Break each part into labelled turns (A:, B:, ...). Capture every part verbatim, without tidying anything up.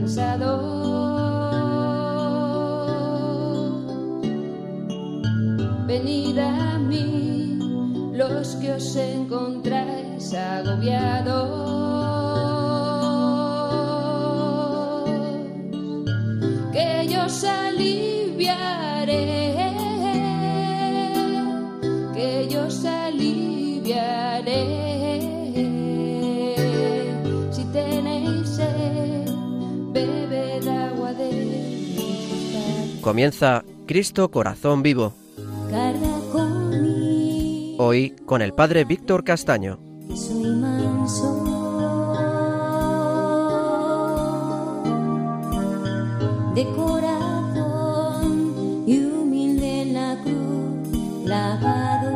A: cansados. Venid a mí, los que os encontráis agobiados, que yo os aliviaré, que yo os aliviaré. Si tenéis sed, bebed agua de mi costado.
B: Comienza Cristo Corazón Vivo. Hoy con el Padre Víctor Castaño.
A: Soy manso, de corazón y humilde en la cruz clavado.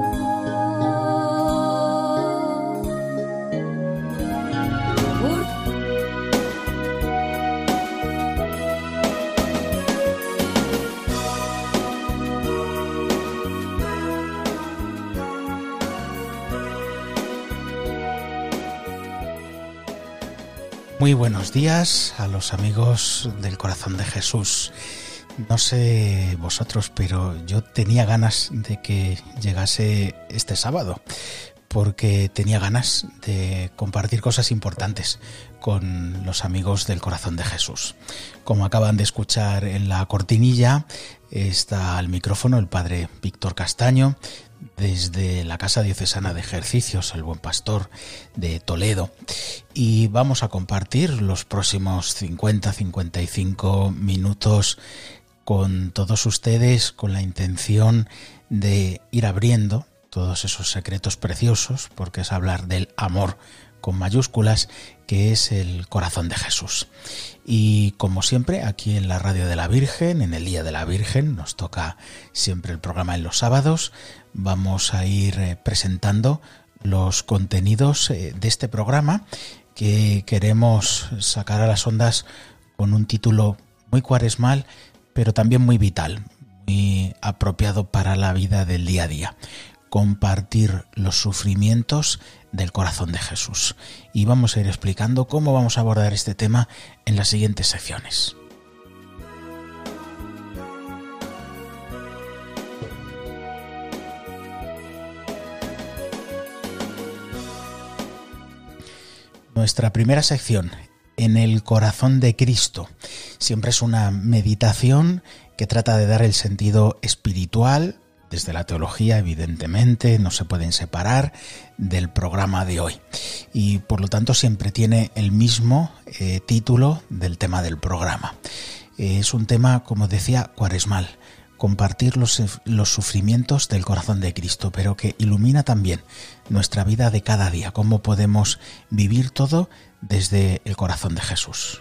C: Muy buenos días a los amigos del Corazón de Jesús. No sé vosotros, pero yo tenía ganas de que llegase este sábado, porque tenía ganas de compartir cosas importantes con los amigos del Corazón de Jesús. Como acaban de escuchar en la cortinilla, está al micrófono el Padre Víctor Castaño, desde la Casa Diocesana de Ejercicios, el Buen Pastor de Toledo, y vamos a compartir los próximos cincuenta a cincuenta y cinco minutos con todos ustedes, con la intención de ir abriendo todos esos secretos preciosos, porque es hablar del amor con mayúsculas, que es el corazón de Jesús. Y como siempre, aquí en la Radio de la Virgen, en el Día de la Virgen, nos toca siempre el programa en los sábados. Vamos a ir presentando los contenidos de este programa que queremos sacar a las ondas con un título muy cuaresmal, pero también muy vital, muy apropiado para la vida del día a día: compartir los sufrimientos del corazón de Jesús. Y vamos a ir explicando cómo vamos a abordar este tema en las siguientes secciones. Nuestra primera sección, en el corazón de Cristo, siempre es una meditación que trata de dar el sentido espiritual, desde la teología, evidentemente, no se pueden separar del programa de hoy. Y por lo tanto siempre tiene el mismo eh, título del tema del programa. Eh, es un tema, como decía, cuaresmal, compartir los, los sufrimientos del corazón de Cristo, pero que ilumina también nuestra vida de cada día, cómo podemos vivir todo desde el corazón de Jesús.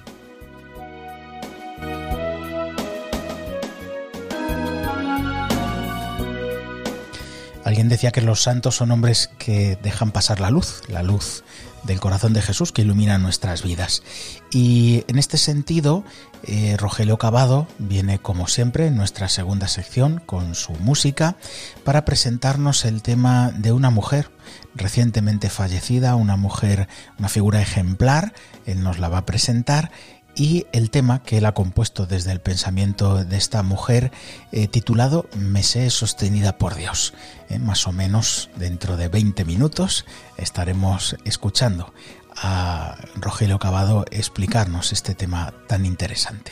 C: Alguien decía que los santos son hombres que dejan pasar la luz, la luz del corazón de Jesús que ilumina nuestras vidas. Y en este sentido, eh, Rogelio Cavado viene como siempre en nuestra segunda sección con su música para presentarnos el tema de una mujer recientemente fallecida, una mujer, una figura ejemplar. Él nos la va a presentar. Y el tema que él ha compuesto desde el pensamiento de esta mujer, eh, titulado Me sé sostenida por Dios. Eh, más o menos dentro de veinte minutos estaremos escuchando a Rogelio Cavado explicarnos este tema tan interesante.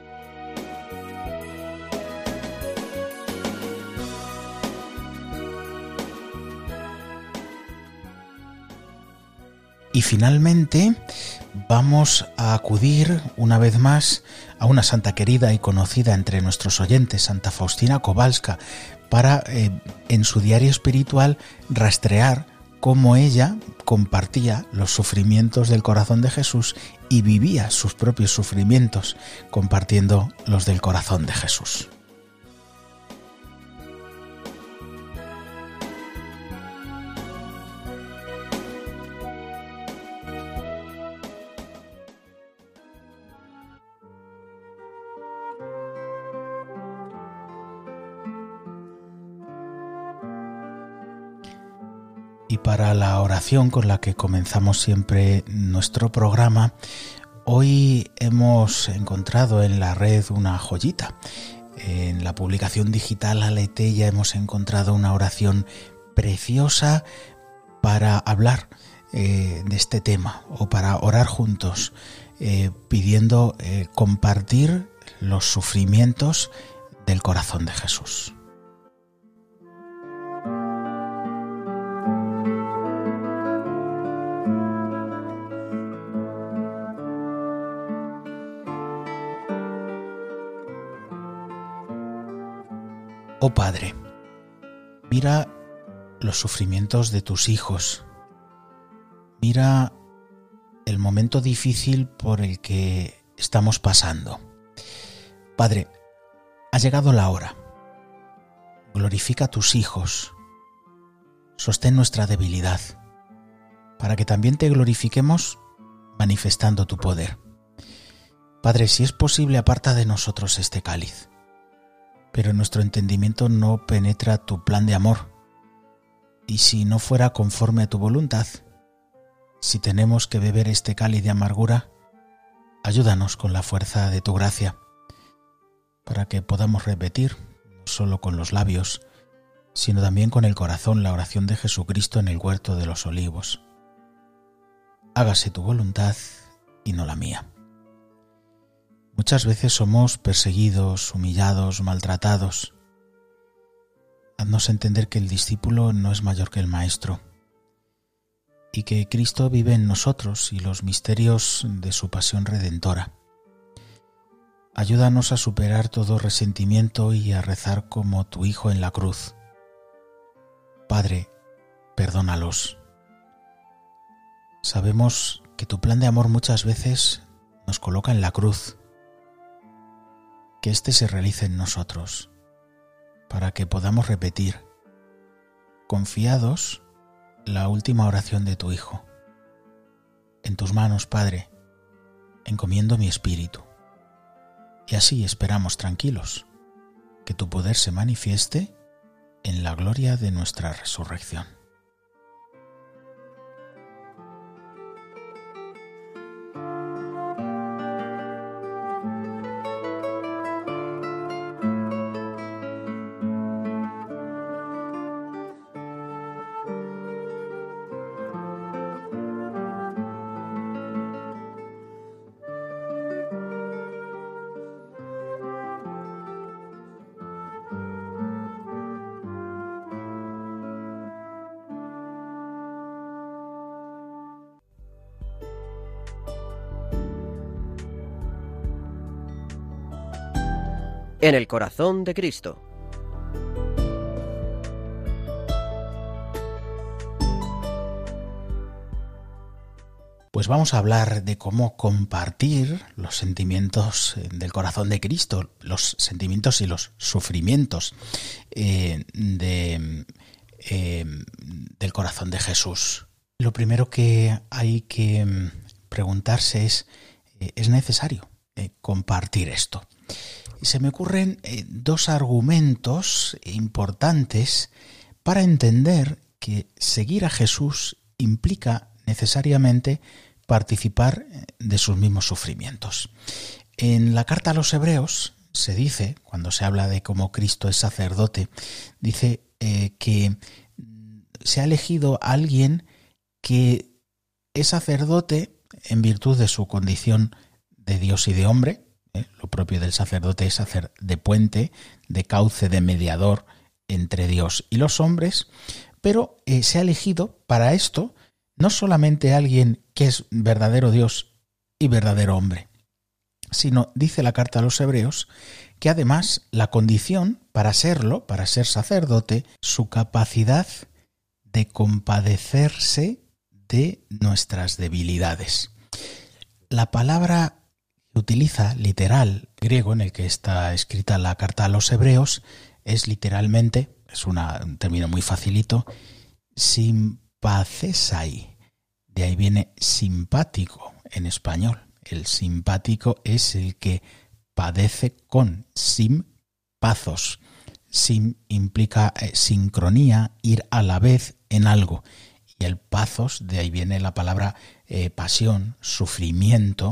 C: Y finalmente vamos a acudir una vez más a una santa querida y conocida entre nuestros oyentes, Santa Faustina Kowalska, para eh, en su diario espiritual rastrear cómo ella compartía los sufrimientos del corazón de Jesús y vivía sus propios sufrimientos compartiendo los del corazón de Jesús. Y para la oración con la que comenzamos siempre nuestro programa, Hoy hemos encontrado en la red una joyita. En la publicación digital Aleteia hemos encontrado una oración preciosa para hablar eh, de este tema o para orar juntos, eh, pidiendo eh, compartir los sufrimientos del corazón de Jesús. Oh Padre, mira los sufrimientos de tus hijos, mira el momento difícil por el que estamos pasando. Padre, ha llegado la hora. Glorifica a tus hijos, sostén nuestra debilidad, para que también te glorifiquemos manifestando tu poder. Padre, si es posible, aparta de nosotros este cáliz. Pero nuestro entendimiento no penetra tu plan de amor. Y si no fuera conforme a tu voluntad, si tenemos que beber este cáliz de amargura, ayúdanos con la fuerza de tu gracia, para que podamos repetir, no solo con los labios, sino también con el corazón, la oración de Jesucristo en el huerto de los olivos. Hágase tu voluntad y no la mía. Muchas veces somos perseguidos, humillados, maltratados. Haznos entender que el discípulo no es mayor que el maestro y que Cristo vive en nosotros y los misterios de su pasión redentora. Ayúdanos a superar todo resentimiento y a rezar como tu Hijo en la cruz. Padre, perdónalos. Sabemos que tu plan de amor muchas veces nos coloca en la cruz. Que éste se realice en nosotros, para que podamos repetir, confiados, la última oración de tu Hijo. En tus manos, Padre, encomiendo mi espíritu. Y así esperamos tranquilos que tu poder se manifieste en la gloria de nuestra resurrección.
B: En el corazón de Cristo.
C: Pues vamos a hablar de cómo compartir los sentimientos del corazón de Cristo, los sentimientos y los sufrimientos eh, de, eh, del corazón de Jesús. Lo primero que hay que preguntarse es, eh, ¿es necesario eh, compartir esto? Se me ocurren eh, dos argumentos importantes para entender que seguir a Jesús implica necesariamente participar de sus mismos sufrimientos. En la carta a los Hebreos se dice, cuando se habla de cómo Cristo es sacerdote, dice eh, que se ha elegido a alguien que es sacerdote en virtud de su condición de Dios y de hombre. Eh, lo propio del sacerdote es hacer de puente, de cauce, de mediador entre Dios y los hombres, pero eh, se ha elegido para esto no solamente alguien que es verdadero Dios y verdadero hombre, sino, dice la carta a los Hebreos, que además la condición para serlo, para ser sacerdote, su capacidad de compadecerse de nuestras debilidades. La palabra que utiliza literal griego en el que está escrita la carta a los Hebreos es literalmente, es una, un término muy facilito, sympathesai. De ahí viene simpático en español. El simpático es el que padece con, sim, pazos. Sim implica eh, sincronía, ir a la vez en algo. Y el pazos, de ahí viene la palabra eh, pasión, sufrimiento,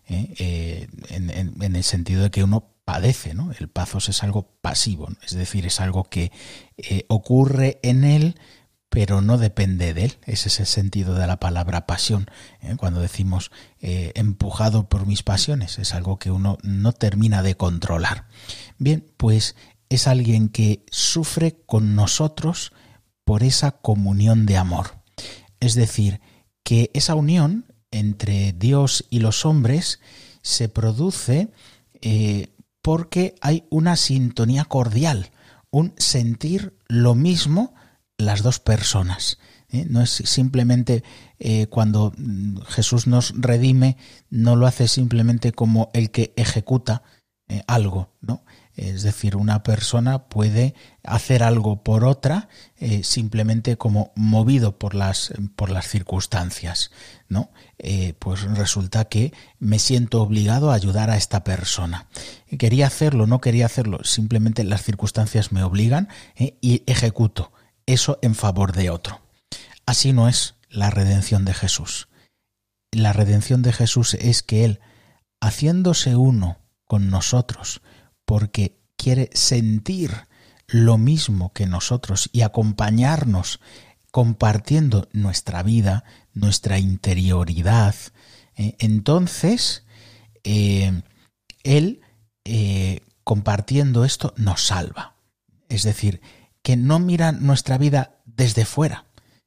C: ¿eh? Eh, en, en, en el sentido de que uno padece, ¿no? El pathos es algo pasivo, ¿no? Es decir, es algo que eh, ocurre en él, pero no depende de él. Ese es el sentido de la palabra pasión, ¿eh? Cuando decimos eh, empujado por mis pasiones, es algo que uno no termina de controlar. Bien, pues es alguien que sufre con nosotros por esa comunión de amor. Es decir, que esa unión entre Dios y los hombres se produce eh, porque hay una sintonía cordial, un sentir lo mismo las dos personas. ¿eh? No es simplemente eh, cuando Jesús nos redime, no lo hace simplemente como el que ejecuta eh, algo, ¿no? Es decir, una persona puede hacer algo por otra eh, simplemente como movido por las, por las circunstancias, ¿no? Eh, pues resulta que me siento obligado a ayudar a esta persona. Quería hacerlo, no quería hacerlo, simplemente las circunstancias me obligan eh, y ejecuto eso en favor de otro. Así no es la redención de Jesús. La redención de Jesús es que Él, haciéndose uno con nosotros, porque quiere sentir lo mismo que nosotros y acompañarnos compartiendo nuestra vida, nuestra interioridad, eh, entonces eh, Él, eh, compartiendo esto, nos salva. Es decir, que no mira nuestra vida desde fuera.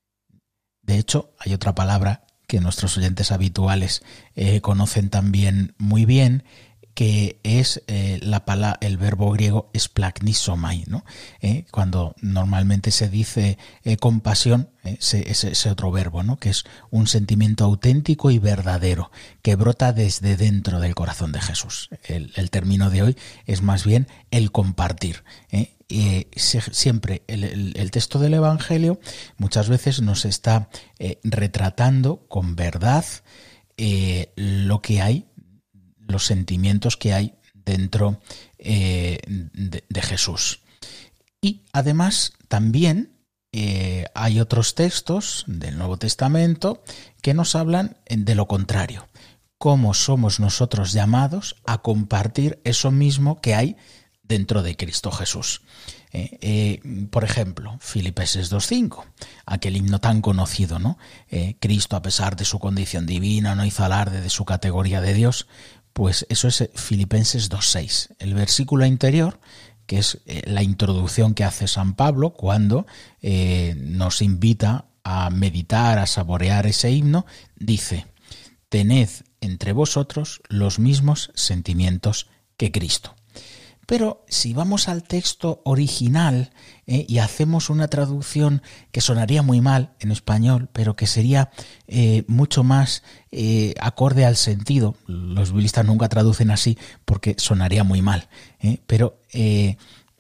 C: De hecho, hay otra palabra que nuestros oyentes habituales eh, conocen también muy bien, que es eh, la palabra, el verbo griego esplagnisomai, ¿no? Eh, cuando normalmente se dice eh, compasión, eh, ese, ese otro verbo, ¿no? Que es un sentimiento auténtico y verdadero que brota desde dentro del corazón de Jesús. El, el término de hoy es más bien el compartir, ¿eh? Y se, siempre el, el, el texto del Evangelio muchas veces nos está eh, retratando con verdad eh, lo que hay, los sentimientos que hay dentro eh, de, de Jesús. Y además también eh, hay otros textos del Nuevo Testamento que nos hablan de lo contrario, cómo somos nosotros llamados a compartir eso mismo que hay dentro de Cristo Jesús. Eh, eh, por ejemplo, Filipenses dos cinco, aquel himno tan conocido, ¿no? Eh, Cristo, a pesar de su condición divina, no hizo alarde de su categoría de Dios. Pues eso es Filipenses dos seis, el versículo anterior, que es la introducción que hace San Pablo cuando eh, nos invita a meditar, a saborear ese himno, dice: tened entre vosotros los mismos sentimientos que Cristo. Pero si vamos al texto original eh, y hacemos una traducción que sonaría muy mal en español, pero que sería eh, mucho más eh, acorde al sentido, los biblistas nunca traducen así porque sonaría muy mal, eh, pero eh,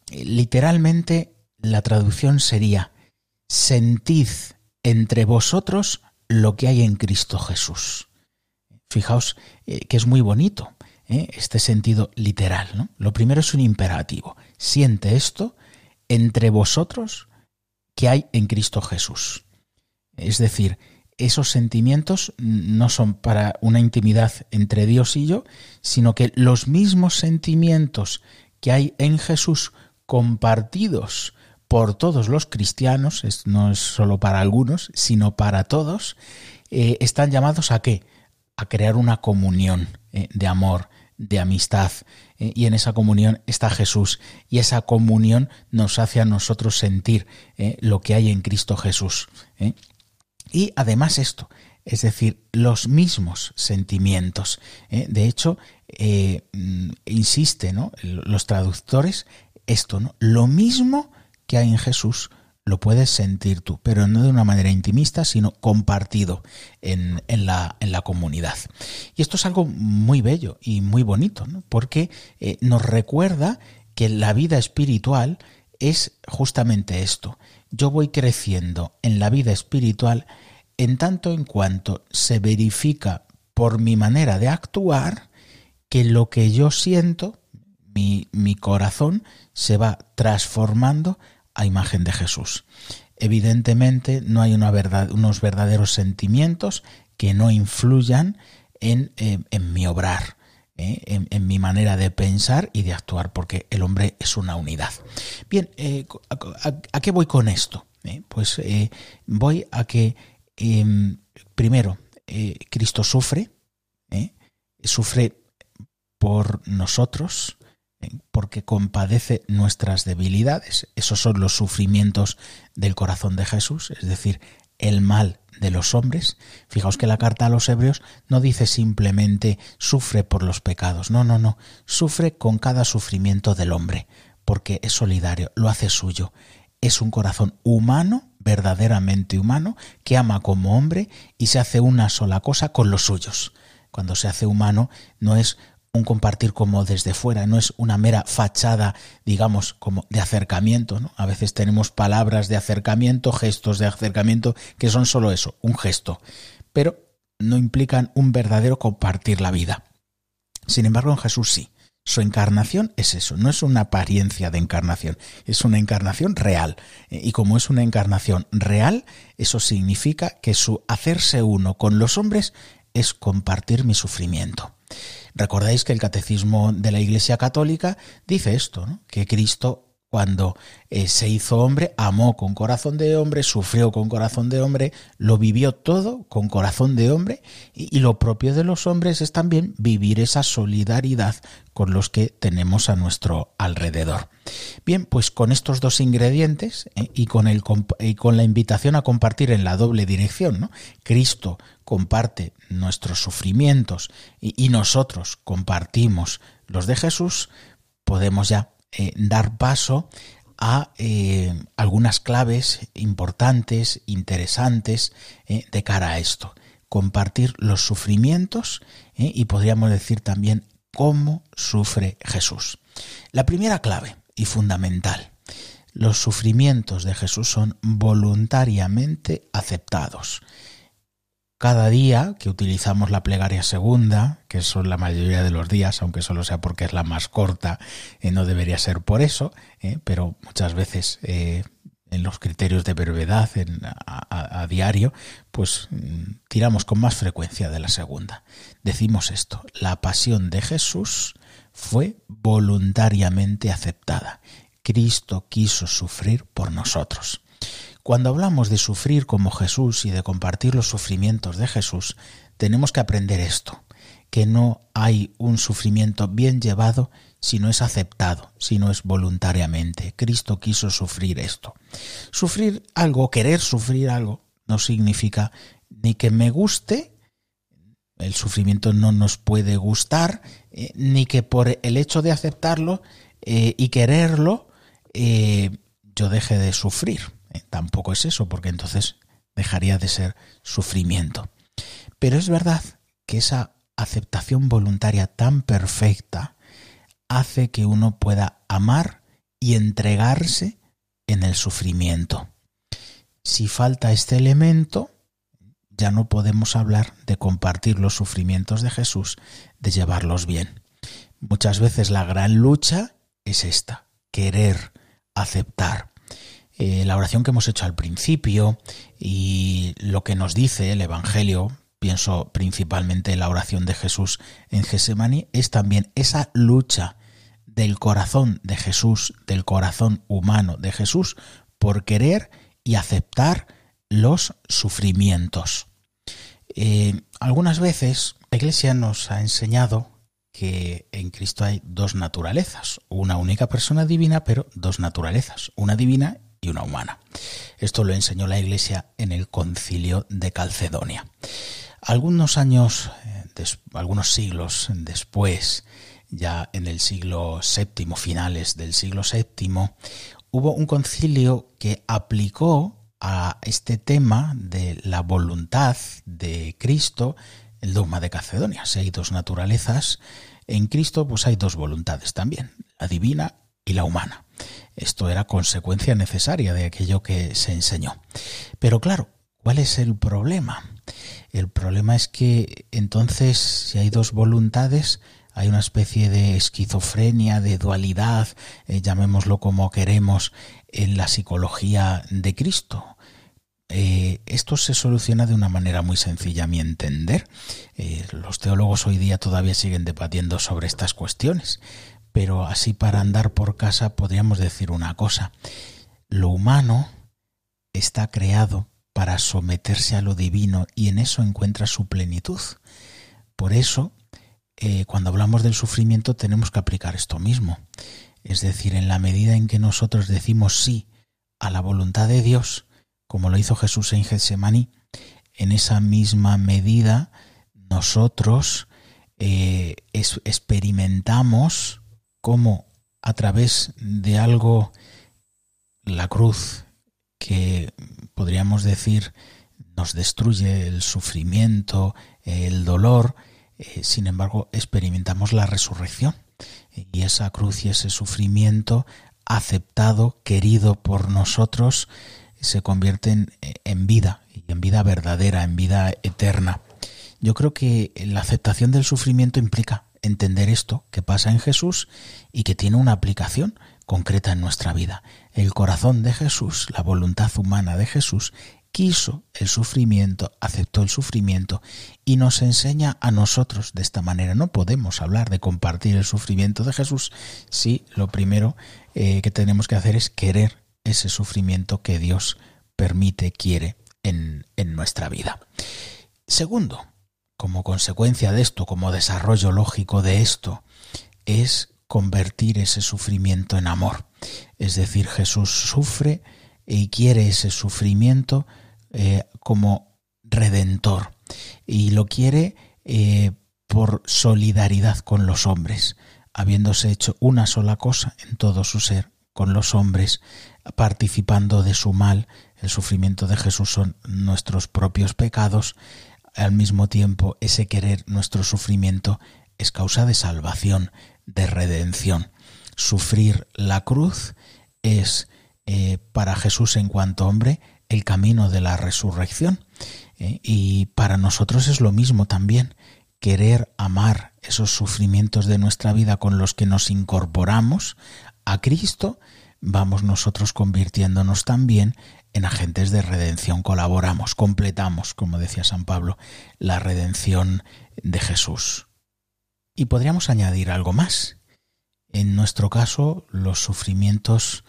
C: literalmente la traducción sería: sentid entre vosotros lo que hay en Cristo Jesús. Fijaos eh, que es muy bonito este sentido literal, ¿no? Lo primero es un imperativo. Siente esto entre vosotros que hay en Cristo Jesús. Es decir, esos sentimientos no son para una intimidad entre Dios y yo, sino que los mismos sentimientos que hay en Jesús compartidos por todos los cristianos, no es solo para algunos, sino para todos, eh, están llamados ¿a qué? A crear una comunión eh, de amor, de amistad, eh, y en esa comunión está Jesús, y esa comunión nos hace a nosotros sentir eh, lo que hay en Cristo Jesús. Eh. Y además esto, es decir, los mismos sentimientos. Eh. De hecho, eh, insiste, ¿no?, los traductores, esto, ¿no?, lo mismo que hay en Jesús lo puedes sentir tú, pero no de una manera intimista, sino compartido en, en, la, en la comunidad. Y esto es algo muy bello y muy bonito, ¿no?, porque eh, nos recuerda que la vida espiritual es justamente esto. Yo voy creciendo en la vida espiritual en tanto en cuanto se verifica por mi manera de actuar que lo que yo siento, mi, mi corazón, se va transformando a imagen de Jesús. Evidentemente no hay una verdad, unos verdaderos sentimientos que no influyan en, eh, en mi obrar, eh, en, en mi manera de pensar y de actuar, porque el hombre es una unidad. Bien, eh, ¿a, a, ¿a qué voy con esto? Eh, pues eh, voy a que, eh, primero, eh, Cristo sufre, eh, sufre por nosotros, porque compadece nuestras debilidades. Esos son los sufrimientos del corazón de Jesús, es decir, el mal de los hombres. Fijaos que la carta a los Hebreos no dice simplemente sufre por los pecados, no, no, no, sufre con cada sufrimiento del hombre, porque es solidario, lo hace suyo. Es un corazón humano, verdaderamente humano, que ama como hombre y se hace una sola cosa con los suyos. Cuando se hace humano no es un compartir como desde fuera, no es una mera fachada, digamos, como de acercamiento, ¿no? A veces tenemos palabras de acercamiento, gestos de acercamiento, que son solo eso, un gesto, pero no implican un verdadero compartir la vida. Sin embargo, en Jesús sí. Su encarnación es eso, no es una apariencia de encarnación, es una encarnación real. Y como es una encarnación real, eso significa que su hacerse uno con los hombres es compartir mi sufrimiento. Recordáis que el Catecismo de la Iglesia Católica dice esto, ¿no? Que Cristo, cuando eh, se hizo hombre, amó con corazón de hombre, sufrió con corazón de hombre, lo vivió todo con corazón de hombre, y, y lo propio de los hombres es también vivir esa solidaridad con los que tenemos a nuestro alrededor. Bien, pues con estos dos ingredientes eh, y, con el, y con la invitación a compartir en la doble dirección, ¿no? Cristo comparte nuestros sufrimientos y, y nosotros compartimos los de Jesús, podemos ya Eh, dar paso a eh, algunas claves importantes, interesantes eh, de cara a esto. Compartir los sufrimientos eh, y podríamos decir también cómo sufre Jesús. La primera clave y fundamental: los sufrimientos de Jesús son voluntariamente aceptados. Cada día que utilizamos la plegaria segunda, que son la mayoría de los días, aunque solo sea porque es la más corta, eh, no debería ser por eso, eh, pero muchas veces eh, en los criterios de brevedad en, a, a, a diario, pues mm, tiramos con más frecuencia de la segunda. Decimos esto: la pasión de Jesús fue voluntariamente aceptada. Cristo quiso sufrir por nosotros. Cuando hablamos de sufrir como Jesús y de compartir los sufrimientos de Jesús, tenemos que aprender esto, que no hay un sufrimiento bien llevado si no es aceptado, si no es voluntariamente. Cristo quiso sufrir esto. Sufrir algo, querer sufrir algo, no significa ni que me guste, el sufrimiento no nos puede gustar, eh, ni que por el hecho de aceptarlo eh, y quererlo, eh, yo deje de sufrir. Eh, tampoco es eso, porque entonces dejaría de ser sufrimiento. Pero es verdad que esa aceptación voluntaria tan perfecta hace que uno pueda amar y entregarse en el sufrimiento. Si falta este elemento, ya no podemos hablar de compartir los sufrimientos de Jesús, de llevarlos bien. Muchas veces la gran lucha es esta: querer, aceptar. Eh, la oración que hemos hecho al principio y lo que nos dice el Evangelio, pienso principalmente en la oración de Jesús en Getsemaní, es también esa lucha del corazón de Jesús, del corazón humano de Jesús, por querer y aceptar los sufrimientos. Eh, algunas veces la Iglesia nos ha enseñado que en Cristo hay dos naturalezas, una única persona divina, pero dos naturalezas, una divina y una humana. Esto lo enseñó la Iglesia en el Concilio de Calcedonia. Algunos años, des, algunos siglos después, ya en el siglo séptimo, finales del siglo séptimo, hubo un concilio que aplicó a este tema de la voluntad de Cristo el dogma de Calcedonia. Si hay dos naturalezas en Cristo, pues hay dos voluntades también, la divina y la humana. Esto era consecuencia necesaria de aquello que se enseñó. Pero claro, ¿cuál es el problema? El problema es que entonces, si hay dos voluntades, hay una especie de esquizofrenia, de dualidad, eh, llamémoslo como queremos, en la psicología de Cristo. eh, esto se soluciona de una manera muy sencilla a mi entender. Eh, los teólogos hoy día todavía siguen debatiendo sobre estas cuestiones, pero así para andar por casa podríamos decir una cosa. Lo humano está creado para someterse a lo divino y en eso encuentra su plenitud. Por eso, eh, cuando hablamos del sufrimiento tenemos que aplicar esto mismo. Es decir, en la medida en que nosotros decimos sí a la voluntad de Dios, como lo hizo Jesús en Getsemaní, en esa misma medida nosotros eh, es, experimentamos cómo a través de algo, la cruz, que podríamos decir nos destruye el sufrimiento, el dolor, eh, sin embargo experimentamos la resurrección. Y esa cruz y ese sufrimiento aceptado, querido por nosotros, se convierten en vida, y en vida verdadera, en vida eterna. Yo creo que la aceptación del sufrimiento implica entender esto que pasa en Jesús y que tiene una aplicación concreta en nuestra vida. El corazón de Jesús, la voluntad humana de Jesús, quiso el sufrimiento, aceptó el sufrimiento y nos enseña a nosotros de esta manera. No podemos hablar de compartir el sufrimiento de Jesús si lo primero eh, que tenemos que hacer es querer ese sufrimiento que Dios permite, quiere en, en nuestra vida. Segundo, como consecuencia de esto, como desarrollo lógico de esto, es convertir ese sufrimiento en amor. Es decir, Jesús sufre y quiere ese sufrimiento eh, como redentor y lo quiere eh, por solidaridad con los hombres, habiéndose hecho una sola cosa en todo su ser con los hombres, participando de su mal. El sufrimiento de Jesús son nuestros propios pecados. Al mismo tiempo, ese querer nuestro sufrimiento es causa de salvación, de redención. Sufrir la cruz es eh, para Jesús en cuanto hombre el camino de la resurrección. Eh, y para nosotros es lo mismo también. Querer amar esos sufrimientos de nuestra vida con los que nos incorporamos a Cristo, vamos nosotros convirtiéndonos también en agentes de redención, colaboramos, completamos, como decía San Pablo, la redención de Jesús. Y podríamos añadir algo más. En nuestro caso, los sufrimientos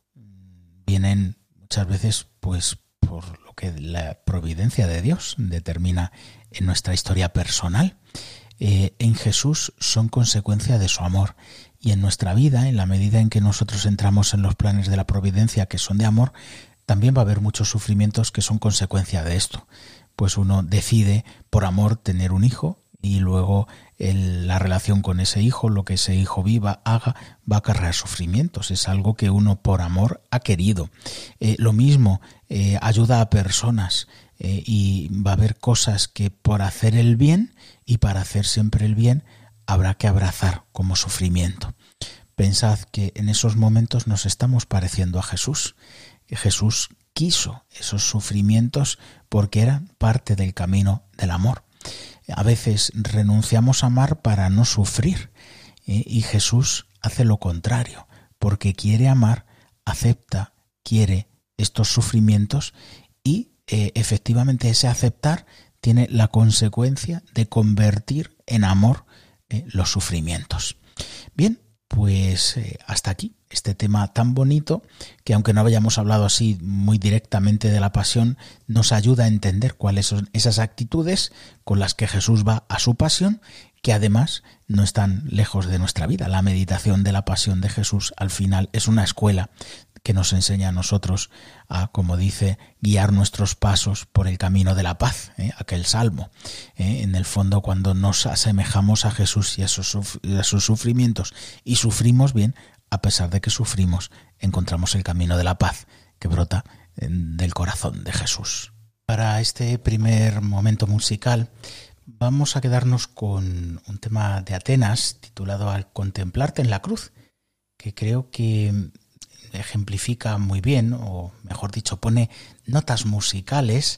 C: vienen muchas veces pues por lo que la providencia de Dios determina en nuestra historia personal. Eh, en Jesús son consecuencia de su amor. Y en nuestra vida, en la medida en que nosotros entramos en los planes de la providencia que son de amor, también va a haber muchos sufrimientos que son consecuencia de esto. Pues uno decide por amor tener un hijo y luego el, la relación con ese hijo, lo que ese hijo viva, haga, va a acarrear sufrimientos. Es algo que uno por amor ha querido. Eh, lo mismo, eh, ayuda a personas eh, y va a haber cosas que por hacer el bien y para hacer siempre el bien habrá que abrazar como sufrimiento. Pensad que en esos momentos nos estamos pareciendo a Jesús. Jesús quiso esos sufrimientos porque eran parte del camino del amor. A veces renunciamos a amar para no sufrir, ¿eh? Y Jesús hace lo contrario, porque quiere amar, acepta, quiere estos sufrimientos y eh, efectivamente ese aceptar tiene la consecuencia de convertir en amor eh, los sufrimientos. Bien, pues eh, hasta aquí este tema tan bonito que, aunque no hayamos hablado así muy directamente de la pasión, nos ayuda a entender cuáles son esas actitudes con las que Jesús va a su pasión, que además no están lejos de nuestra vida. La meditación de la pasión de Jesús al final es una escuela que nos enseña a nosotros a, como dice, guiar nuestros pasos por el camino de la paz, ¿eh? Aquel salmo. ¿eh? En el fondo, cuando nos asemejamos a Jesús y a sus, a sus sufrimientos y sufrimos bien, a pesar de que sufrimos, encontramos el camino de la paz que brota del corazón de Jesús. Para este primer momento musical vamos a quedarnos con un tema de Atenas titulado Al contemplarte en la cruz, que creo que ejemplifica muy bien, o mejor dicho, pone notas musicales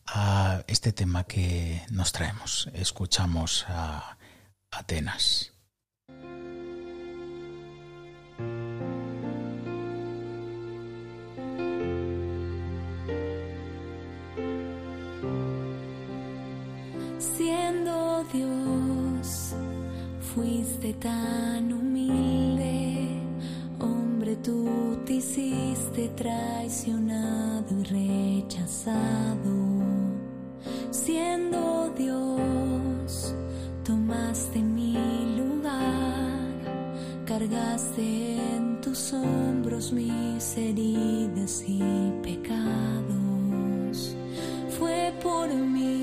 C: a este tema que nos traemos. Escuchamos a Atenas.
D: fuiste tan humilde, hombre, tú te hiciste traicionado y rechazado. Siendo Dios, tomaste mi lugar, cargaste en tus hombros mis heridas y pecados. Fue por mí.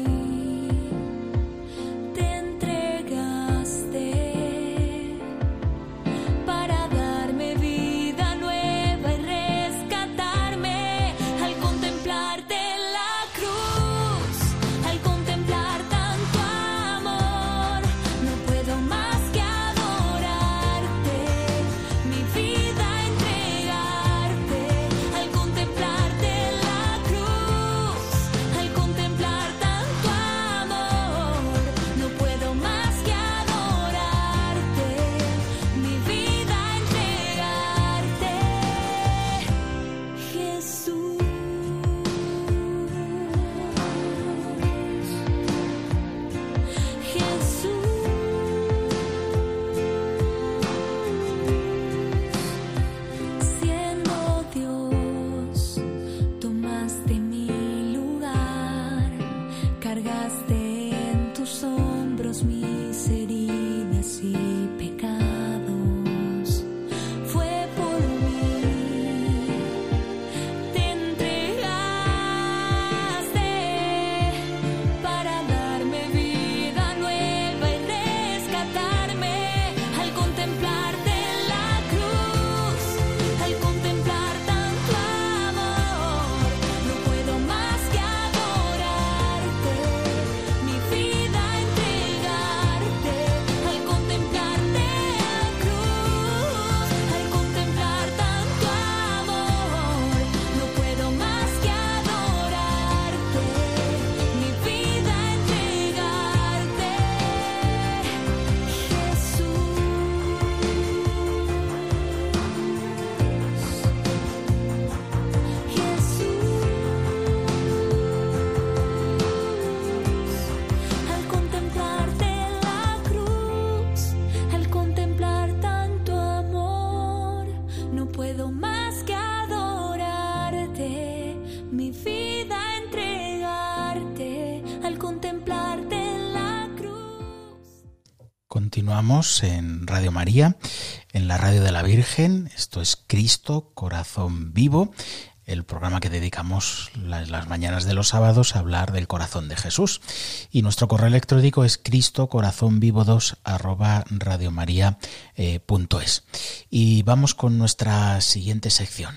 C: Continuamos en Radio María, en la Radio de la Virgen. Esto es Cristo, Corazón Vivo, el programa que dedicamos las, las mañanas de los sábados a hablar del corazón de Jesús. Y nuestro correo electrónico es cristo corazón vivo dos arroba radiomaria punto es. Y vamos con nuestra siguiente sección.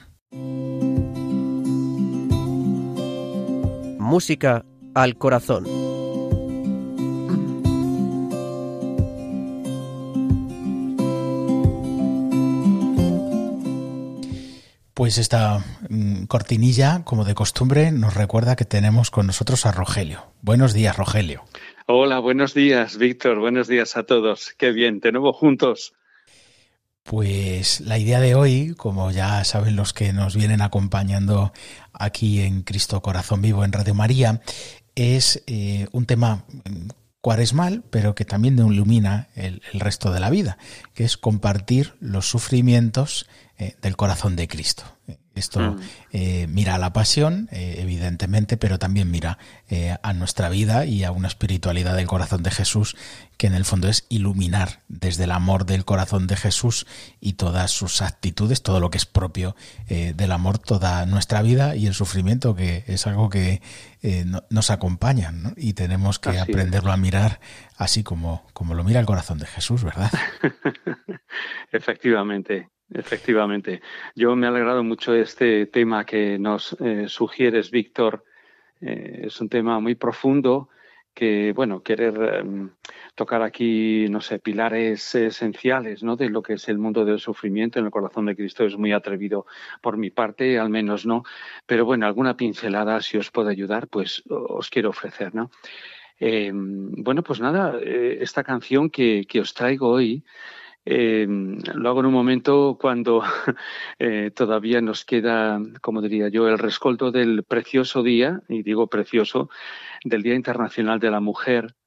B: Música al corazón.
C: Pues esta mm, cortinilla, como de costumbre, nos recuerda que tenemos con nosotros a Rogelio. Buenos días, Rogelio.
E: Hola, buenos días, Víctor. Buenos días a todos. Qué bien, de nuevo juntos.
C: Pues la idea de hoy, como ya saben los que nos vienen acompañando aquí en Cristo Corazón Vivo en Radio María, es eh, un tema cuaresmal, pero que también ilumina el, el resto de la vida, que es compartir los sufrimientos eh, del corazón de Cristo. Esto eh, mira a la pasión, eh, evidentemente, pero también mira eh, a nuestra vida y a una espiritualidad del corazón de Jesús, que en el fondo es iluminar desde el amor del corazón de Jesús y todas sus actitudes, todo lo que es propio eh, del amor, toda nuestra vida y el sufrimiento, que es algo que eh, no, nos acompaña, ¿no? Y tenemos que así aprenderlo es. a mirar así como, como lo mira el corazón de Jesús, ¿verdad?
E: Efectivamente. Efectivamente. Yo me ha alegrado mucho este tema que nos eh, sugieres, Víctor. Eh, es un tema muy profundo que, bueno, querer eh, tocar aquí, no sé, pilares esenciales, ¿no?, de lo que es el mundo del sufrimiento en el corazón de Cristo es muy atrevido por mi parte, al menos no. Pero bueno, alguna pincelada, si os puedo ayudar, pues os quiero ofrecer, ¿no? Eh, bueno, pues nada, eh, esta canción que, que os traigo hoy, Eh, lo hago en un momento cuando eh, todavía nos queda, como diría yo, el rescoldo del precioso día, y digo precioso, del Día Internacional de la Mujer,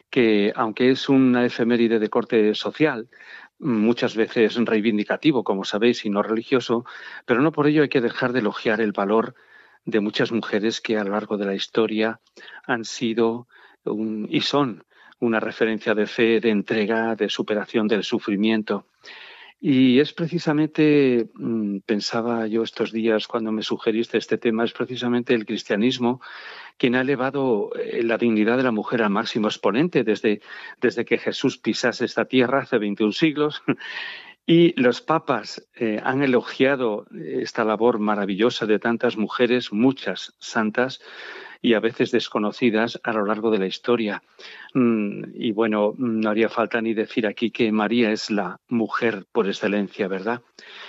E: que aunque es una efeméride de corte social, muchas veces reivindicativo, como sabéis, y no religioso, pero no por ello hay que dejar de elogiar el valor de muchas mujeres que a lo largo de la historia han sido un, y son una referencia de fe, de entrega, de superación del sufrimiento. Y es precisamente, pensaba yo estos días cuando me sugeriste este tema, es precisamente el cristianismo quien ha elevado la dignidad de la mujer al máximo exponente desde, desde que Jesús pisase esta tierra hace veintiún siglos. Y los papas eh, han elogiado esta labor maravillosa de tantas mujeres, muchas santas y a veces desconocidas a lo largo de la historia. Mm, y bueno, no haría falta ni decir aquí que María es la mujer por excelencia, ¿verdad?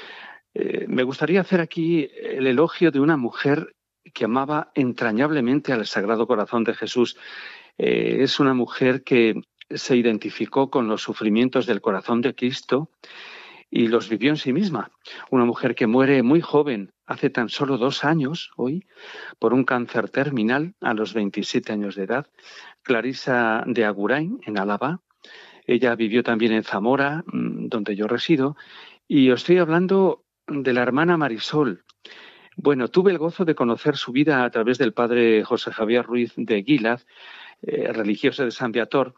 E: Eh, me gustaría hacer aquí el elogio de una mujer que amaba entrañablemente al Sagrado Corazón de Jesús. Eh, es una mujer que se identificó con los sufrimientos del corazón de Cristo y los vivió en sí misma. Una mujer que muere muy joven, hace tan solo dos años hoy, por un cáncer terminal a los veintisiete años de edad, Clarisa de Agurain, en Álava. Ella vivió también en Zamora, donde yo resido, y os estoy hablando de la hermana Marisol. Bueno, tuve el gozo de conocer su vida a través del padre José Javier Ruiz de Guílaz, eh, religioso de San Viator,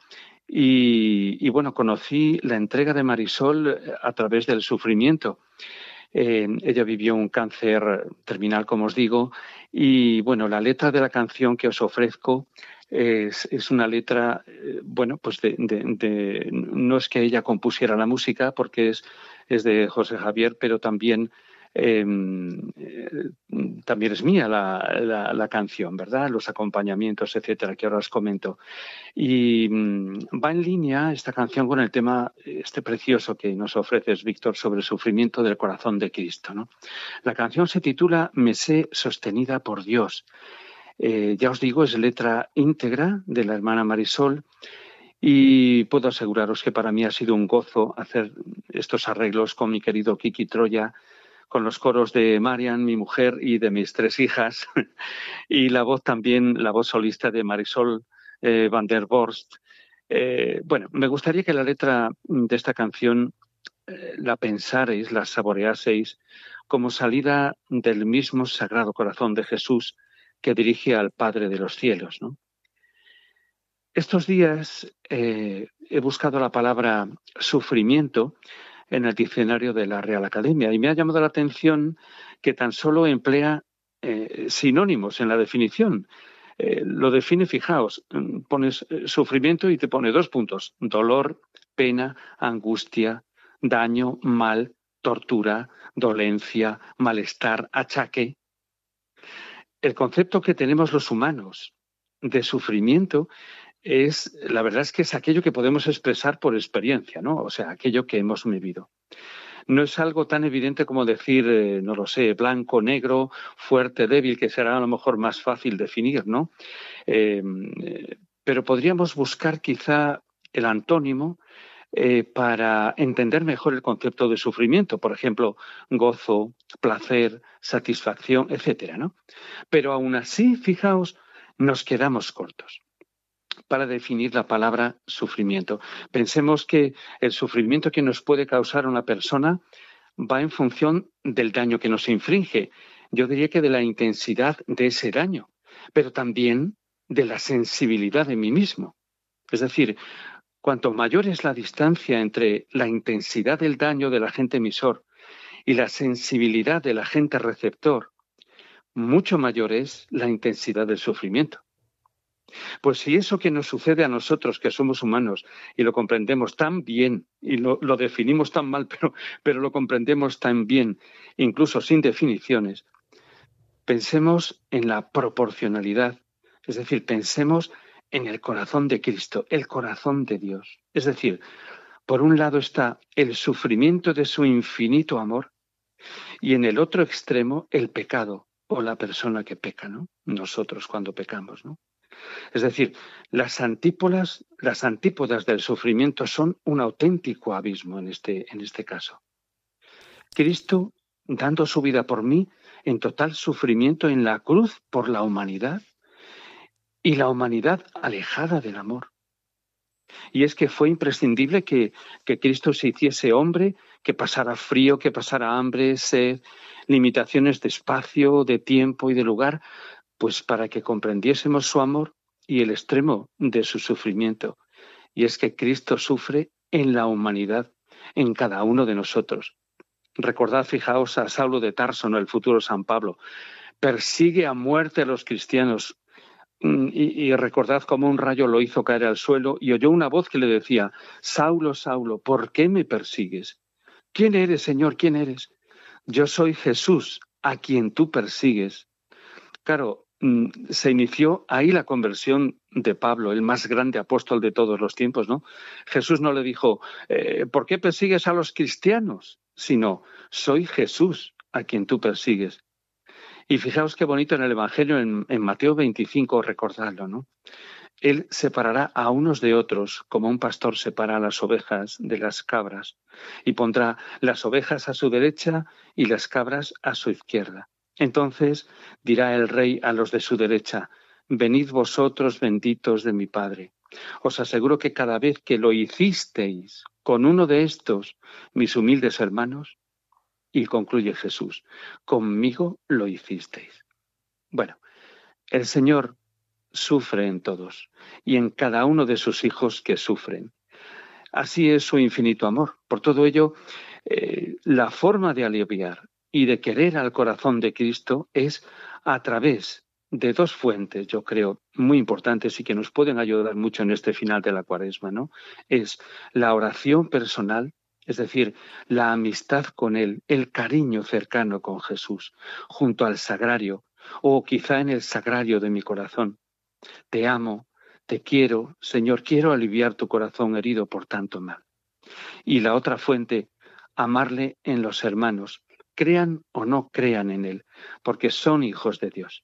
E: y, y bueno, conocí la entrega de Marisol a través del sufrimiento. Eh, ella vivió un cáncer terminal, como os digo, y bueno, la letra de la canción que os ofrezco es, es una letra, eh, bueno, pues de, de, de, no es que ella compusiera la música, porque es, es de José Javier, pero también Eh, eh, también es mía la, la, la canción, ¿verdad? Los acompañamientos, etcétera, que ahora os comento. Y mm, va en línea esta canción con el tema este precioso que nos ofreces, Víctor, sobre el sufrimiento del corazón de Cristo, ¿no? La canción se titula Me sé sostenida por Dios. Eh, ya os digo, es letra íntegra de la hermana Marisol. Y puedo aseguraros que para mí ha sido un gozo hacer estos arreglos con mi querido Kiki Troya, con los coros de Marian, mi mujer, y de mis tres hijas, y la voz también, la voz solista de Marisol eh, van der Borst. Eh, bueno, me gustaría que la letra de esta canción eh, la pensarais, la saboreaseis como salida del mismo Sagrado Corazón de Jesús que dirige al Padre de los cielos, ¿no? Estos días eh, he buscado la palabra sufrimiento en el diccionario de la Real Academia y me ha llamado la atención que tan solo emplea eh, sinónimos en la definición. Eh, lo define, fijaos, pones eh, sufrimiento y te pone dos puntos: dolor, pena, angustia, daño, mal, tortura, dolencia, malestar, achaque. El concepto que tenemos los humanos de sufrimiento es, la verdad es que es aquello que podemos expresar por experiencia, ¿no? O sea, aquello que hemos vivido. No es algo tan evidente como decir, eh, no lo sé, blanco, negro, fuerte, débil, que será a lo mejor más fácil definir, ¿no? Eh, eh, pero podríamos buscar quizá el antónimo eh, para entender mejor el concepto de sufrimiento. Por ejemplo, gozo, placer, satisfacción, etcétera, ¿no? Pero aún así, fijaos, nos quedamos cortos para definir la palabra sufrimiento. Pensemos que el sufrimiento que nos puede causar una persona va en función del daño que nos infringe. Yo diría que de la intensidad de ese daño, pero también de la sensibilidad de mí mismo. Es decir, cuanto mayor es la distancia entre la intensidad del daño del agente emisor y la sensibilidad del agente receptor, mucho mayor es la intensidad del sufrimiento. Pues si eso que nos sucede a nosotros, que somos humanos, y lo comprendemos tan bien, y lo, lo definimos tan mal, pero, pero lo comprendemos tan bien, incluso sin definiciones, pensemos en la proporcionalidad, es decir, pensemos en el corazón de Cristo, el corazón de Dios. Es decir, por un lado está el sufrimiento de su infinito amor, y en el otro extremo el pecado, o la persona que peca, ¿no? Nosotros cuando pecamos, ¿no? Es decir, las antípodas, las antípodas del sufrimiento son un auténtico abismo en este, en este caso. Cristo, dando su vida por mí, en total sufrimiento en la cruz por la humanidad, y la humanidad alejada del amor. Y es que fue imprescindible que, que Cristo se hiciese hombre, que pasara frío, que pasara hambre, sed, limitaciones de espacio, de tiempo y de lugar, pues para que comprendiésemos su amor y el extremo de su sufrimiento. Y es que Cristo sufre en la humanidad, en cada uno de nosotros. Recordad, fijaos, a Saulo de Tarso, ¿no?, el futuro San Pablo. Persigue a muerte a los cristianos. Y, y recordad cómo un rayo lo hizo caer al suelo y oyó una voz que le decía: Saulo, Saulo, ¿por qué me persigues? ¿Quién eres, Señor? ¿Quién eres? Yo soy Jesús, a quien tú persigues. Claro, se inició ahí la conversión de Pablo, el más grande apóstol de todos los tiempos, ¿no? Jesús no le dijo, eh, ¿por qué persigues a los cristianos? Sino, soy Jesús a quien tú persigues. Y fijaos qué bonito en el Evangelio, en, en Mateo veinticinco, recordadlo, ¿no? Él separará a unos de otros, como un pastor separa a las ovejas de las cabras, y pondrá las ovejas a su derecha y las cabras a su izquierda. Entonces dirá el rey a los de su derecha: venid vosotros benditos de mi Padre. Os aseguro que cada vez que lo hicisteis con uno de estos, mis humildes hermanos, y concluye Jesús, conmigo lo hicisteis. Bueno, el Señor sufre en todos y en cada uno de sus hijos que sufren. Así es su infinito amor. Por todo ello, eh, la forma de aliviar y de querer al corazón de Cristo es a través de dos fuentes, yo creo, muy importantes y que nos pueden ayudar mucho en este final de la Cuaresma, ¿no? Es la oración personal, es decir, la amistad con Él, el cariño cercano con Jesús, junto al sagrario, o quizá en el sagrario de mi corazón. Te amo, te quiero, Señor, quiero aliviar tu corazón herido por tanto mal. Y la otra fuente, amarle en los hermanos, crean o no crean en Él, porque son hijos de Dios.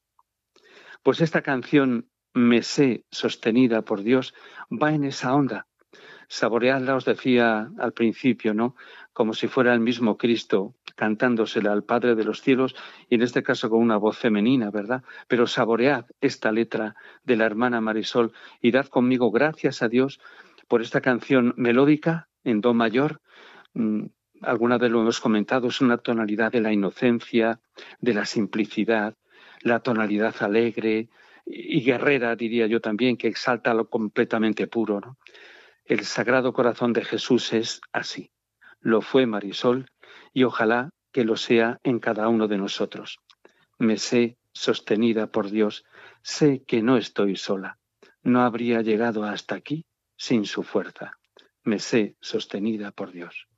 E: Pues esta canción, Me sé sostenida por Dios, va en esa onda. Saboreadla, os decía al principio, ¿no? Como si fuera el mismo Cristo cantándosela al Padre de los cielos, y en este caso con una voz femenina, ¿verdad? Pero saboread esta letra de la hermana Marisol y dad conmigo gracias a Dios por esta canción melódica en do mayor. Mm, alguna vez lo hemos comentado, es una tonalidad de la inocencia, de la simplicidad, la tonalidad alegre y guerrera, diría yo también, que exalta lo completamente puro, ¿no? El Sagrado Corazón de Jesús es así. Lo fue Marisol y ojalá que lo sea en cada uno de nosotros. Me sé sostenida por Dios, sé que no estoy sola. No habría llegado hasta aquí sin su fuerza. Me sé sostenida por Dios.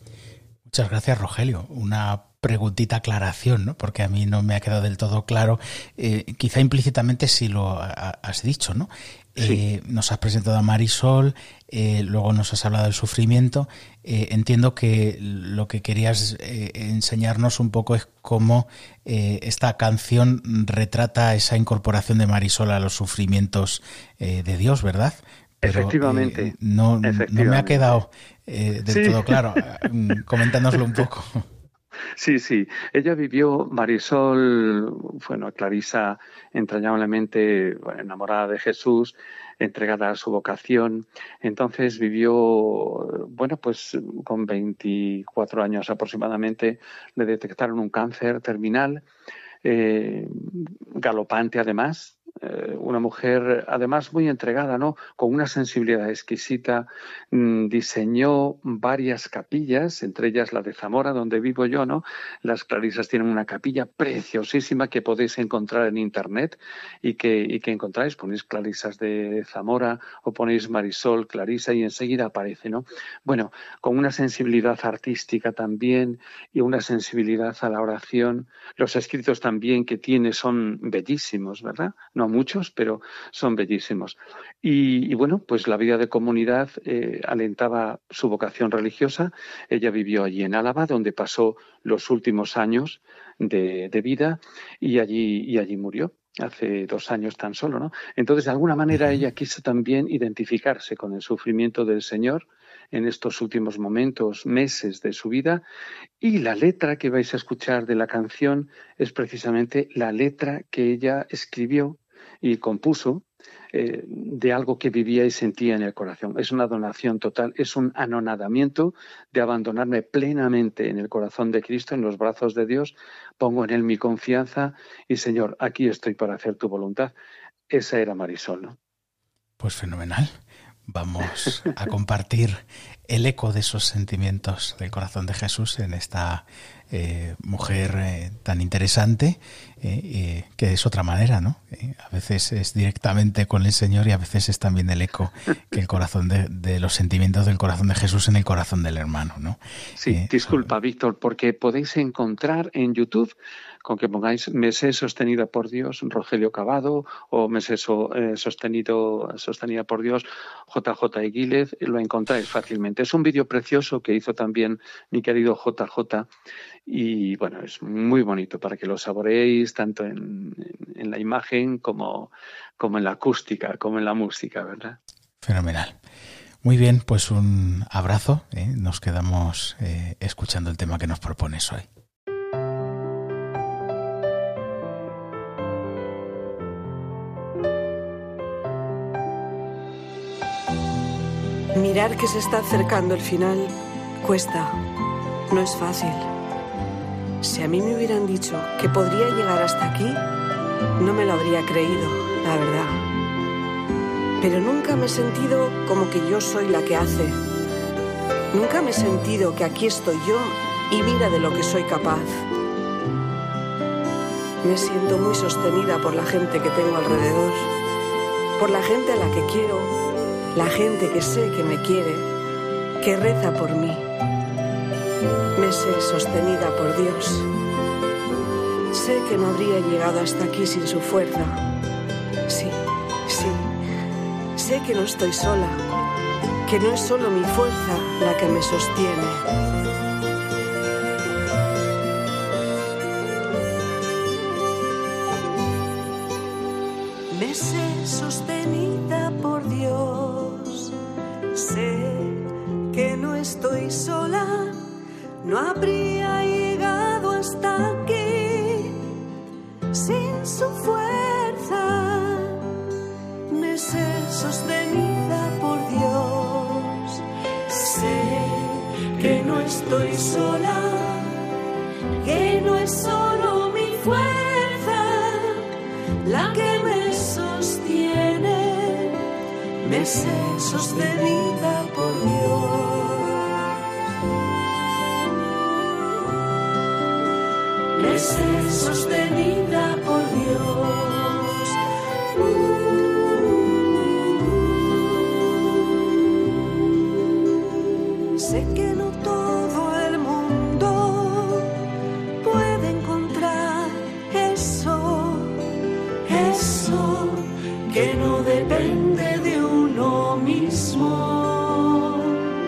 C: Muchas gracias, Rogelio. Una preguntita aclaración, ¿no? Porque a mí no me ha quedado del todo claro. Eh, quizá implícitamente sí lo has dicho, ¿no? Sí. Eh, nos has presentado a Marisol, eh, luego nos has hablado del sufrimiento. Eh, entiendo que lo que querías eh, enseñarnos un poco es cómo eh, esta canción retrata esa incorporación de Marisol a los sufrimientos eh, de Dios, ¿verdad? Pero,
E: efectivamente,
C: eh, no,
E: efectivamente.
C: No me ha quedado eh, del sí. todo claro. Coméntanoslo un poco.
E: Sí, sí. Ella vivió, Marisol, bueno, Clarisa, entrañablemente bueno, enamorada de Jesús, entregada a su vocación. Entonces vivió, bueno, pues con veinticuatro años aproximadamente, le detectaron un cáncer terminal, eh, galopante además. Una mujer además muy entregada, ¿no? Con una sensibilidad exquisita, mmm, diseñó varias capillas, entre ellas la de Zamora, donde vivo yo, ¿no? Las clarisas tienen una capilla preciosísima que podéis encontrar en internet y que, y que encontráis, ponéis clarisas de Zamora o ponéis Marisol, Clarisa y enseguida aparece, ¿no? Bueno, con una sensibilidad artística también y una sensibilidad a la oración. Los escritos también que tiene son bellísimos, ¿verdad? No muchos, pero son bellísimos. Y, y bueno, pues la vida de comunidad eh, alentaba su vocación religiosa. Ella vivió allí en Álava, donde pasó los últimos años de, de vida y allí, y allí murió. Hace dos años tan solo, ¿no? Entonces, de alguna manera, ella quiso también identificarse con el sufrimiento del Señor en estos últimos momentos, meses de su vida, y la letra que vais a escuchar de la canción es precisamente la letra que ella escribió y compuso eh, de algo que vivía y sentía en el corazón. Es una donación total, es un anonadamiento de abandonarme plenamente en el corazón de Cristo, en los brazos de Dios, pongo en Él mi confianza y, Señor, aquí estoy para hacer tu voluntad. Esa era Marisol, ¿no?
C: Pues fenomenal. Vamos a compartir el eco de esos sentimientos del corazón de Jesús en esta eh, mujer eh, tan interesante, eh, eh, que es otra manera, ¿no? Eh, a veces es directamente con el Señor y a veces es también el eco que el corazón de, de los sentimientos del corazón de Jesús en el corazón del hermano, ¿no?
E: Sí,
C: eh,
E: disculpa, Víctor, porque podéis encontrar en YouTube, con que pongáis Me sé sostenida por Dios, Rogelio Cavado, o Me sé so, eh, sostenido, sostenida por Dios, J J Eguílez, lo encontráis fácilmente. Es un vídeo precioso que hizo también mi querido J J y bueno, es muy bonito para que lo saboreéis tanto en, en la imagen como, como en la acústica, como en la música, ¿verdad?
C: Fenomenal. Muy bien, pues un abrazo. ¿eh? Nos quedamos eh, escuchando el tema que nos propones hoy.
F: Mirar que se está acercando el final cuesta, no es fácil. Si a mí me hubieran dicho que podría llegar hasta aquí, no me lo habría creído, la verdad. Pero nunca me he sentido como que yo soy la que hace. Nunca me he sentido que aquí estoy yo y mira de lo que soy capaz. Me siento muy sostenida por la gente que tengo alrededor, por la gente a la que quiero, la gente que sé que me quiere, que reza por mí. Me sé sostenida por Dios. Sé que no habría llegado hasta aquí sin su fuerza. Sí, sí. Sé que no estoy sola, que no es solo mi fuerza la que me sostiene. Me sé sostenida por Dios. Sé que no estoy sola, no habría llegado hasta aquí sin su fuerza. Me sé sostenida por Dios. Sé que no estoy sola, que no es solo mi fuerza la que me sostiene. Me sé sostenida por Dios. Me sé sostenida por Dios. Uh, sé que no todo el mundo puede encontrar eso, eso que no depende de uno mismo.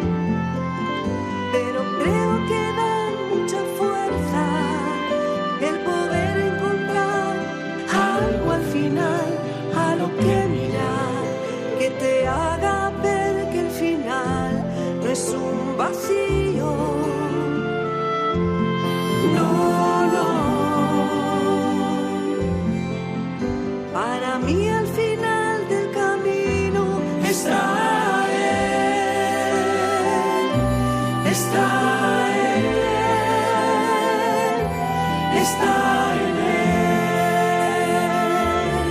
F: Pero creo que da mucha fuerza el poder encontrar algo al final, a lo que mirar, que te haga ver que el final no es un vacío. No, no. Para mí al final del camino está Él, está Él, está en Él.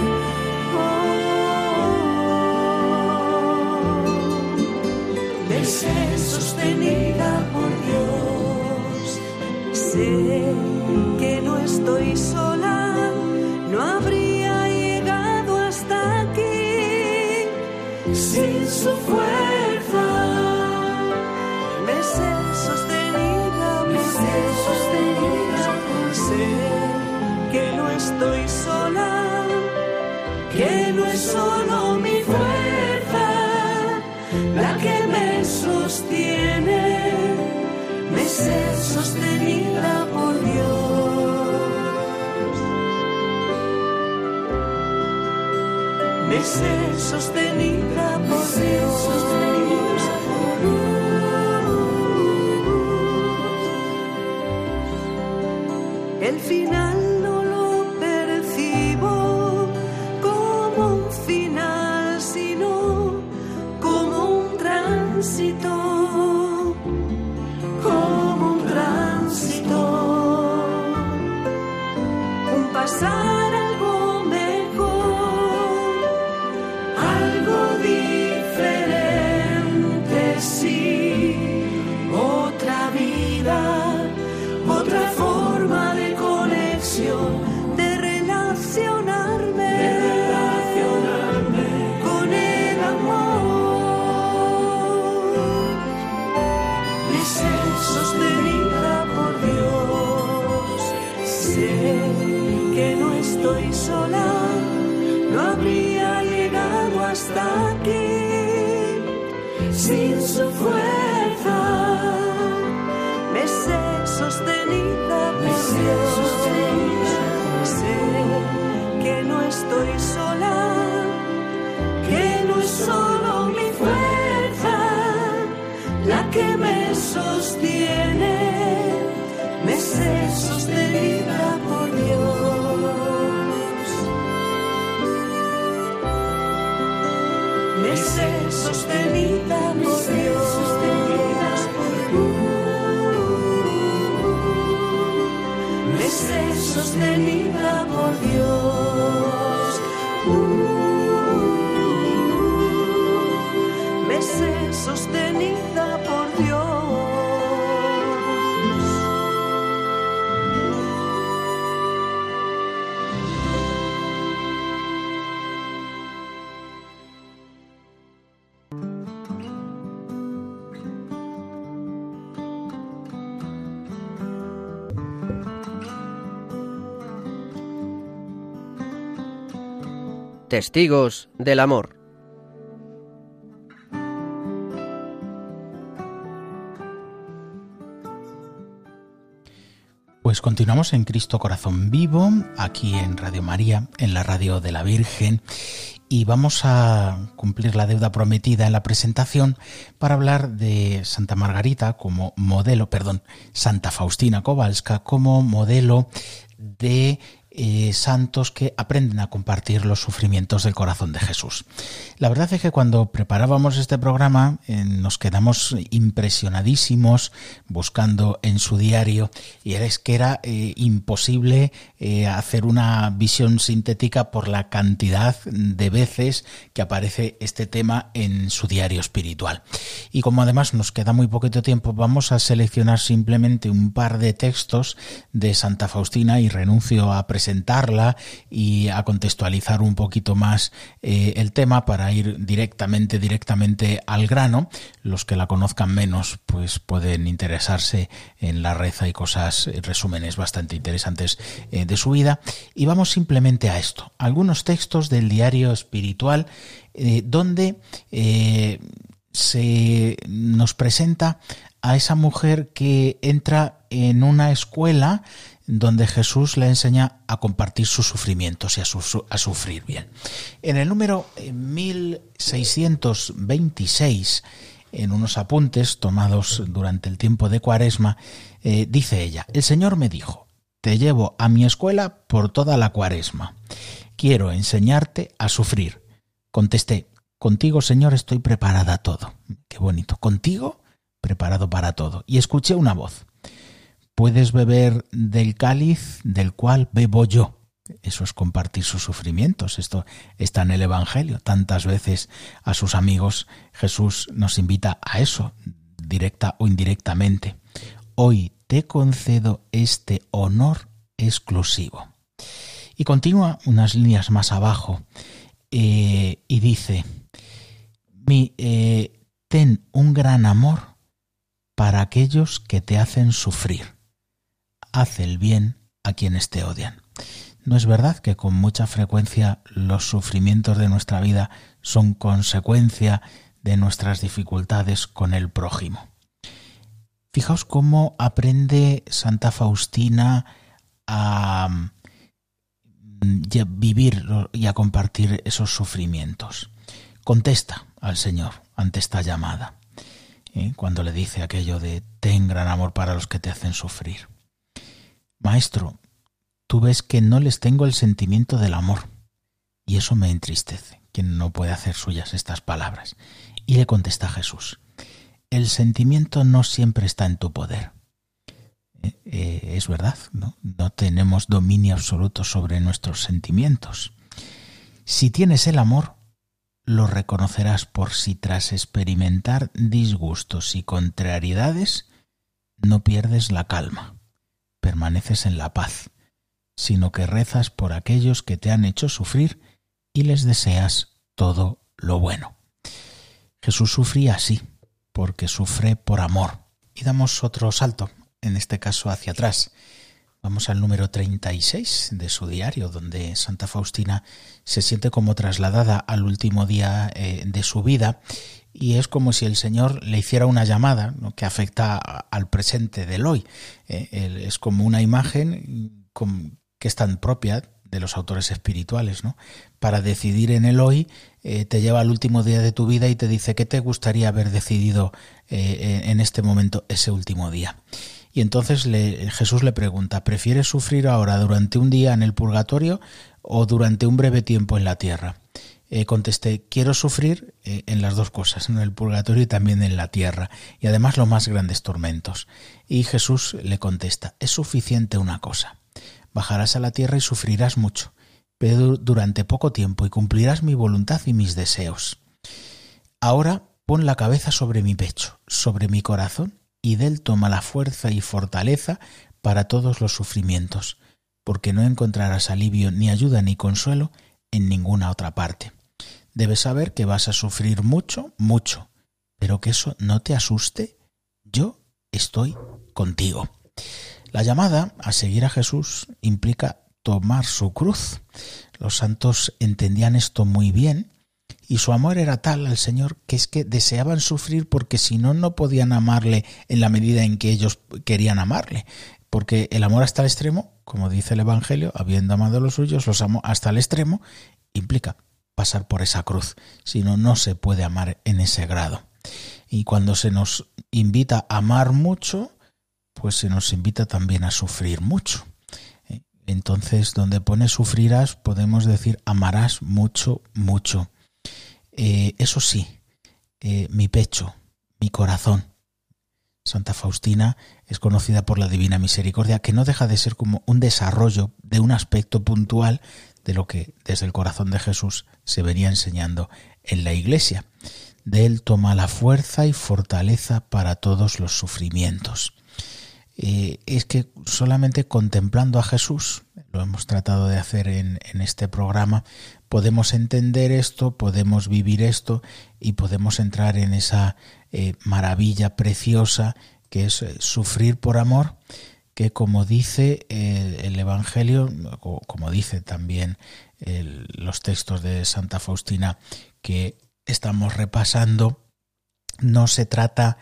F: Oh, me sé sostenida por Dios. Sé que no estoy sola, no habría llegado hasta aquí sin su fuerza. Me sé sostenida, me sé sostenida. Sé que no estoy sola, que no es solo mi fuerza la que me sostiene. Me sé sostenida por Dios. Me sé sostenida por Dios. El final no lo percibo como un final sola, no habría llegado hasta aquí. Sin su fuerza me sé sostenida por Dios. Sé que no estoy sola, que no es solo mi fuerza la que me sostiene, me sé sostenida por Dios. Me sé sostenida por Dios. Me sé sostenida por Dios. Me sé sostenida por Dios.
B: Testigos del amor.
C: Pues continuamos en Cristo Corazón Vivo, aquí en Radio María, en la radio de la Virgen, y vamos a cumplir la deuda prometida en la presentación para hablar de Santa Margarita como modelo, perdón, Santa Faustina Kowalska como modelo de Eh, santos que aprenden a compartir los sufrimientos del corazón de Jesús. La verdad es que cuando preparábamos este programa eh, nos quedamos impresionadísimos buscando en su diario, y es que era eh, imposible eh, hacer una visión sintética por la cantidad de veces que aparece este tema en su diario espiritual. Y como además nos queda muy poquito tiempo, vamos a seleccionar simplemente un par de textos de Santa Faustina y renuncio a presentar presentarla y a contextualizar un poquito más eh, el tema para ir directamente, directamente al grano. Los que la conozcan menos pues pueden interesarse en la red, hay cosas, resúmenes bastante interesantes eh, de su vida. Y vamos simplemente a esto, algunos textos del diario espiritual eh, donde eh, se nos presenta a esa mujer que entra en una escuela donde Jesús le enseña a compartir sus sufrimientos y a, su, a sufrir bien. En el número mil seiscientos veintiséis, en unos apuntes tomados durante el tiempo de Cuaresma, eh, dice ella: el Señor me dijo, te llevo a mi escuela por toda la Cuaresma. Quiero enseñarte a sufrir. Contesté, contigo, Señor, estoy preparada a todo. Qué bonito. Contigo, preparado para todo. Y escuché una voz. Puedes beber del cáliz del cual bebo yo. Eso es compartir sus sufrimientos. Esto está en el Evangelio. Tantas veces a sus amigos Jesús nos invita a eso, directa o indirectamente. Hoy te concedo este honor exclusivo. Y continúa unas líneas más abajo eh, y dice, Mi, eh, ten un gran amor para aquellos que te hacen sufrir. Haz el bien a quienes te odian. ¿No es verdad que con mucha frecuencia los sufrimientos de nuestra vida son consecuencia de nuestras dificultades con el prójimo? Fijaos cómo aprende Santa Faustina a vivir y a compartir esos sufrimientos. Contesta al Señor ante esta llamada, ¿eh? Cuando le dice aquello de ten gran amor para los que te hacen sufrir. Maestro, tú ves que no les tengo el sentimiento del amor, y eso me entristece. ¿Quién no puede hacer suyas estas palabras? Y le contesta Jesús, el sentimiento no siempre está en tu poder. Eh, eh, es verdad, ¿no? No tenemos dominio absoluto sobre nuestros sentimientos. Si tienes el amor, lo reconocerás por si tras experimentar disgustos y contrariedades no pierdes la calma, permaneces en la paz, sino que rezas por aquellos que te han hecho sufrir y les deseas todo lo bueno. Jesús sufría así, porque sufre por amor. Y damos otro salto, en este caso hacia atrás. Vamos al número treinta y seis de su diario, donde Santa Faustina se siente como trasladada al último día eh, de su vida, y es como si el Señor le hiciera una llamada, ¿no?, que afecta al presente del hoy. Eh, es como una imagen con, que es tan propia de los autores espirituales, ¿no? Para decidir en el hoy, eh, te lleva al último día de tu vida y te dice qué te gustaría haber decidido eh, en este momento, ese último día. Y entonces le, Jesús le pregunta, ¿prefieres sufrir ahora durante un día en el purgatorio o durante un breve tiempo en la tierra? Eh, contesté, quiero sufrir eh, en las dos cosas, en el purgatorio y también en la tierra, y además los más grandes tormentos. Y Jesús le contesta, es suficiente una cosa, bajarás a la tierra y sufrirás mucho, pero durante poco tiempo, y cumplirás mi voluntad y mis deseos. Ahora pon la cabeza sobre mi pecho, sobre mi corazón, y de él toma la fuerza y fortaleza para todos los sufrimientos, porque no encontrarás alivio, ni ayuda, ni consuelo en ninguna otra parte. Debes saber que vas a sufrir mucho, mucho, pero que eso no te asuste. Yo estoy contigo. La llamada a seguir a Jesús implica tomar su cruz. Los santos entendían esto muy bien y su amor era tal al Señor que es que deseaban sufrir porque si no, no podían amarle en la medida en que ellos querían amarle. Porque el amor hasta el extremo, como dice el Evangelio, habiendo amado a los suyos, los amó hasta el extremo, implica pasar por esa cruz, si no, no se puede amar en ese grado. Y cuando se nos invita a amar mucho, pues se nos invita también a sufrir mucho. Entonces, donde pone sufrirás, podemos decir amarás mucho, mucho. Eh, eso sí, eh, mi pecho, mi corazón. Santa Faustina es conocida por la Divina Misericordia, que no deja de ser como un desarrollo de un aspecto puntual de lo que desde el corazón de Jesús se venía enseñando en la Iglesia. De él toma la fuerza y fortaleza para todos los sufrimientos. Eh, es que solamente contemplando a Jesús, lo hemos tratado de hacer en, en este programa, podemos entender esto, podemos vivir esto y podemos entrar en esa eh, maravilla preciosa que es eh, sufrir por amor, que como dice eh, el Evangelio, o como dice también el, los textos de Santa Faustina que estamos repasando, no se trata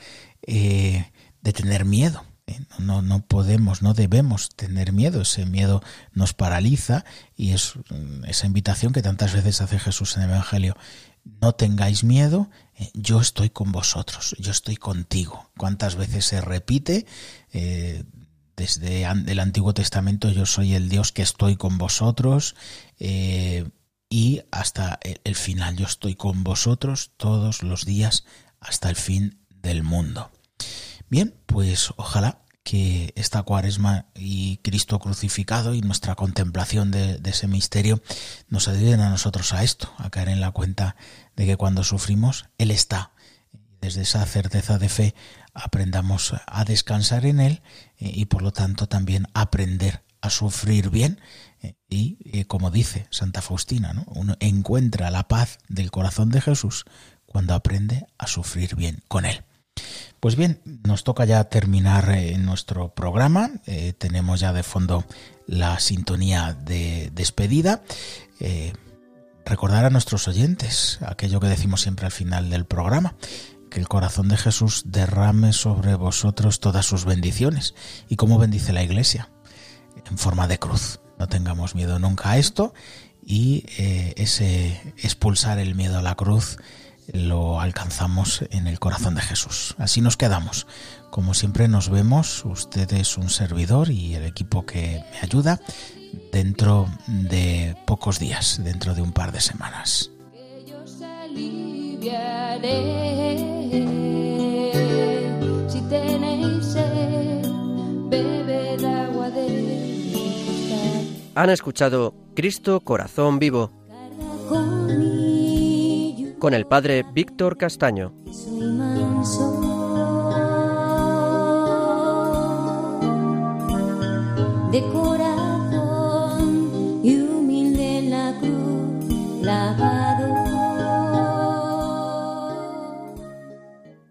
C: eh, de tener miedo. No, no podemos, no debemos tener miedo. Ese miedo nos paraliza y es esa invitación que tantas veces hace Jesús en el Evangelio. No tengáis miedo, yo estoy con vosotros, yo estoy contigo. ¿Cuántas veces se repite? Eh, desde el Antiguo Testamento, yo soy el Dios que estoy con vosotros, eh, y hasta el final, yo estoy con vosotros todos los días hasta el fin del mundo. Bien, pues ojalá que esta Cuaresma y Cristo crucificado y nuestra contemplación de, de ese misterio nos ayuden a nosotros a esto, a caer en la cuenta de que cuando sufrimos, Él está. Desde esa certeza de fe aprendamos a descansar en Él y por lo tanto también aprender a sufrir bien y, y como dice Santa Faustina, ¿no?, uno encuentra la paz del corazón de Jesús cuando aprende a sufrir bien con Él. Pues bien, nos toca ya terminar eh, nuestro programa. Eh, tenemos ya de fondo la sintonía de despedida. Eh, recordar a nuestros oyentes aquello que decimos siempre al final del programa, que el corazón de Jesús derrame sobre vosotros todas sus bendiciones. ¿Y cómo bendice la Iglesia? En forma de cruz. No tengamos miedo nunca a esto y eh, ese expulsar el miedo a la cruz lo alcanzamos en el corazón de Jesús. Así nos quedamos. Como siempre nos vemos, usted es un servidor y el equipo que me ayuda, dentro de pocos días, dentro de un par de semanas.
D: Que yo os aliviaré. Si tenéis sed, bebed agua de mi costal.
B: Han escuchado Cristo Corazón Vivo con el Padre Víctor Castaño.
A: Soy manso, de corazón y humilde en la cruz, la